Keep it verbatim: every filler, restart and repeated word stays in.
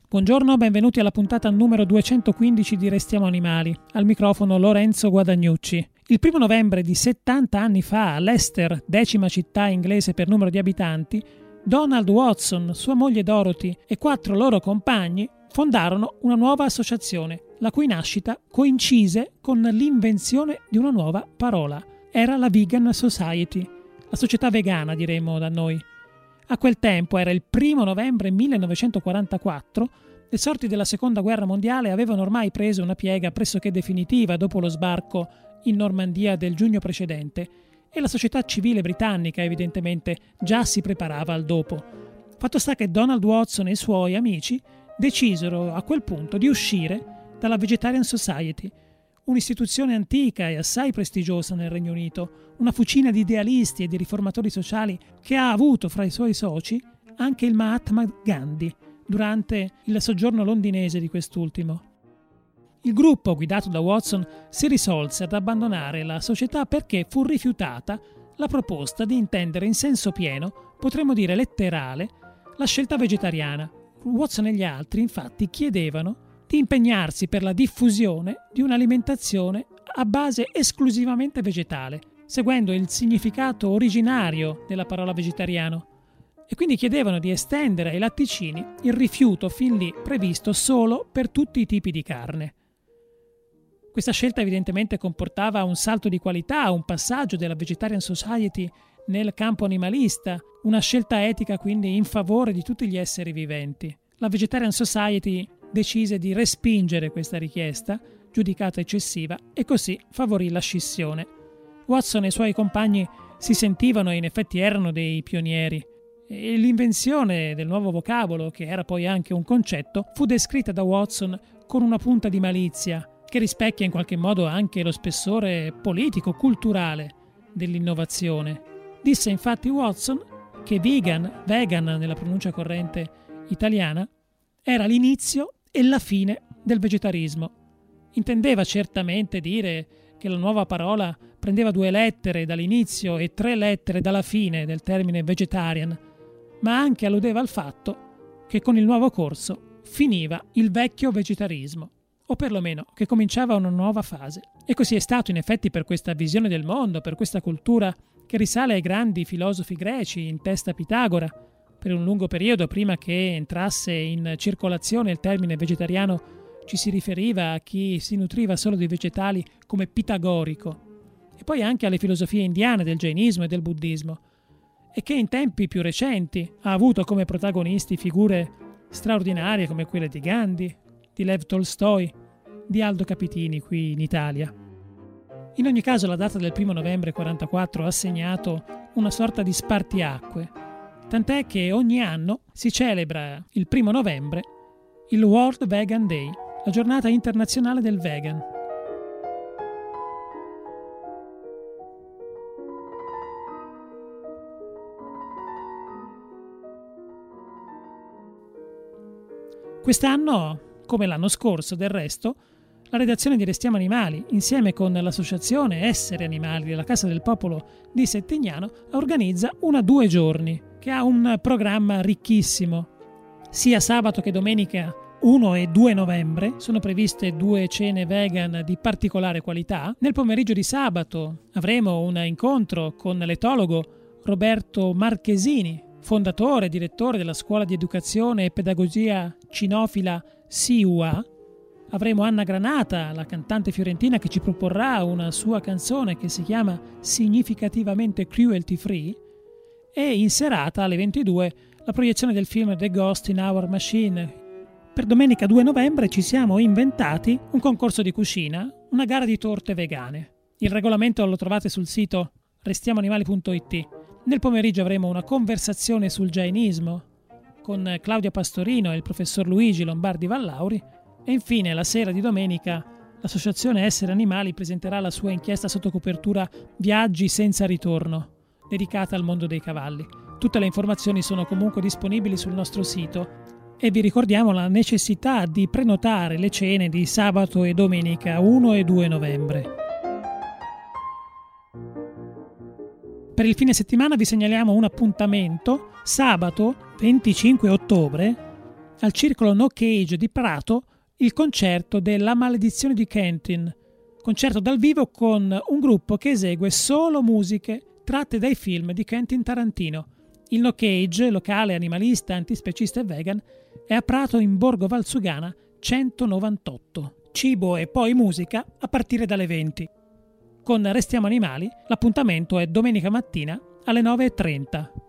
Buongiorno, benvenuti alla puntata numero duecentoquindici di Restiamo Animali. Al microfono Lorenzo Guadagnucci. Il primo novembre di settanta anni fa, a Leicester, decima città inglese per numero di abitanti, Donald Watson, sua moglie Dorothy e quattro loro compagni fondarono una nuova associazione, la cui nascita coincise con l'invenzione di una nuova parola. Era la Vegan Society, la società vegana diremmo da noi. A quel tempo, era il primo novembre millenovecentoquarantaquattro, le sorti della Seconda Guerra Mondiale avevano ormai preso una piega pressoché definitiva dopo lo sbarco in Normandia del giugno precedente e la società civile britannica evidentemente già si preparava al dopo. Fatto sta che Donald Watson e i suoi amici decisero a quel punto di uscire dalla Vegetarian Society, un'istituzione antica e assai prestigiosa nel Regno Unito, una fucina di idealisti e di riformatori sociali che ha avuto fra i suoi soci anche il Mahatma Gandhi durante il soggiorno londinese di quest'ultimo. Il gruppo, guidato da Watson, si risolse ad abbandonare la società perché fu rifiutata la proposta di intendere in senso pieno, potremmo dire letterale, la scelta vegetariana. Watson e gli altri, infatti, chiedevano di impegnarsi per la diffusione di un'alimentazione a base esclusivamente vegetale, seguendo il significato originario della parola vegetariano, e quindi chiedevano di estendere ai latticini il rifiuto fin lì previsto solo per tutti i tipi di carne. Questa scelta evidentemente comportava un salto di qualità, un passaggio della Vegetarian Society nel campo animalista, una scelta etica quindi in favore di tutti gli esseri viventi. La Vegetarian Society decise di respingere questa richiesta, giudicata eccessiva, e così favorì la scissione. Watson e i suoi compagni si sentivano e in effetti erano dei pionieri, e l'invenzione del nuovo vocabolo, che era poi anche un concetto, fu descritta da Watson con una punta di malizia, che rispecchia in qualche modo anche lo spessore politico, culturale dell'innovazione. Disse infatti Watson che vegan, vegan nella pronuncia corrente italiana, era l'inizio e la fine del vegetarismo. Intendeva certamente dire che la nuova parola prendeva due lettere dall'inizio e tre lettere dalla fine del termine vegetarian, ma anche alludeva al fatto che con il nuovo corso finiva il vecchio vegetarismo, o perlomeno che cominciava una nuova fase. E così è stato in effetti per questa visione del mondo, per questa cultura che risale ai grandi filosofi greci, in testa Pitagora. Per un lungo periodo, prima che entrasse in circolazione il termine vegetariano, ci si riferiva a chi si nutriva solo di vegetali come pitagorico, e poi anche alle filosofie indiane del jainismo e del buddismo, e che in tempi più recenti ha avuto come protagonisti figure straordinarie come quelle di Gandhi, di Lev Tolstoi, di Aldo Capitini qui in Italia. In ogni caso la data del primo novembre quarantaquattro ha segnato una sorta di spartiacque, tant'è che ogni anno si celebra il primo novembre il World Vegan Day, la giornata internazionale del vegan. Quest'anno, come l'anno scorso del resto, la redazione di Restiamo Animali, insieme con l'associazione Essere Animali della Casa del Popolo di Settignano, organizza una due giorni, che ha un programma ricchissimo. Sia sabato che domenica primo e due novembre sono previste due cene vegan di particolare qualità. Nel pomeriggio di sabato avremo un incontro con l'etologo Roberto Marchesini, fondatore e direttore della Scuola di Educazione e Pedagogia Cinofila S I U A. Avremo Anna Granata, la cantante fiorentina, che ci proporrà una sua canzone che si chiama Significativamente Cruelty Free, e in serata alle ventidue la proiezione del film The Ghost in Our Machine. Per domenica due novembre ci siamo inventati un concorso di cucina, una gara di torte vegane. Il regolamento lo trovate sul sito restiamoanimali punto it. Nel pomeriggio avremo una conversazione sul jainismo con Claudia Pastorino e il professor Luigi Lombardi Vallauri, e infine la sera di domenica l'associazione Essere Animali presenterà la sua inchiesta sotto copertura Viaggi senza ritorno, dedicata al mondo dei cavalli. Tutte le informazioni sono comunque disponibili sul nostro sito e vi ricordiamo la necessità di prenotare le cene di sabato e domenica primo e due novembre. Per il fine settimana vi segnaliamo un appuntamento sabato venticinque ottobre al Circolo No Cage di Prato il concerto della Maledizione di Quentin, concerto dal vivo con un gruppo che esegue solo musiche tratte dai film di Quentin Tarantino. Il No Cage, locale animalista, antispecista e vegan, è a Prato in Borgo Valsugana centonovantotto. Cibo e poi musica a partire dalle venti. Con Restiamo Animali l'appuntamento è domenica mattina alle nove e trenta.